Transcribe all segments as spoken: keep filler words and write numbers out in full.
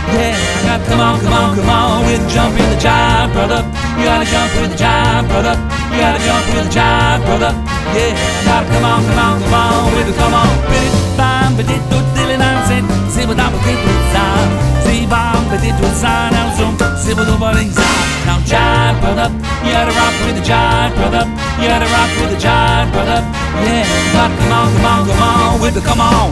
Yeah, I got come on, come on, come on with the jump in the jive, brother. You gotta jump with the jive, brother. You gotta jump with the jive, brother. Yeah, I gotta come on, come on, come on with the come on. Bit bam, bit it to dilly dancing. See what I'm bit to sound. See bam, bit it to sound. Now zoom, see what the body's sound. Now jive, brother. You gotta rock with the jive, brother. You gotta rock with the jive, brother. Yeah, I gotta come on, come on, come on with the come on.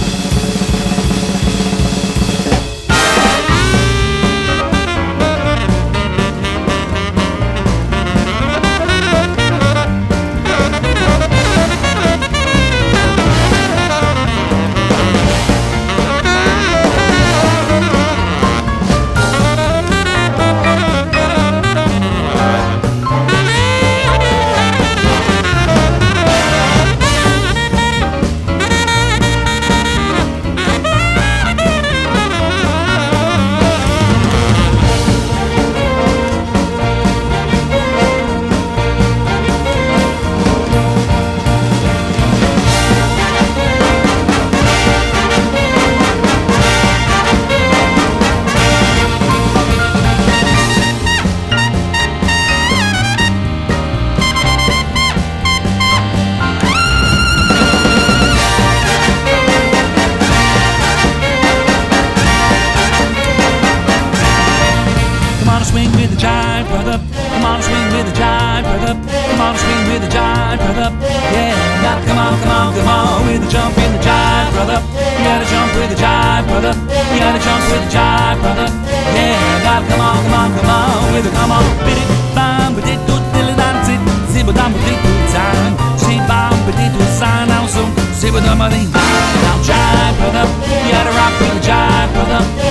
Swing with the jive, brother. Come on, swing with the jive, brother. Come on, swing with the jive, brother. Yeah, you gotta come on, come on, come on with the jump in the jive, brother. You gotta jump with the jive, brother. You gotta jump with the jive, brother. Yeah, you gotta come on, come on, come on with the come on. Bid it, bam, bid it, do dilly dance it. See what I'm bid it, time. See bam, bid it, do sign now soon. See what I'm bid it, now jive, brother. You gotta rock with the jive, brother.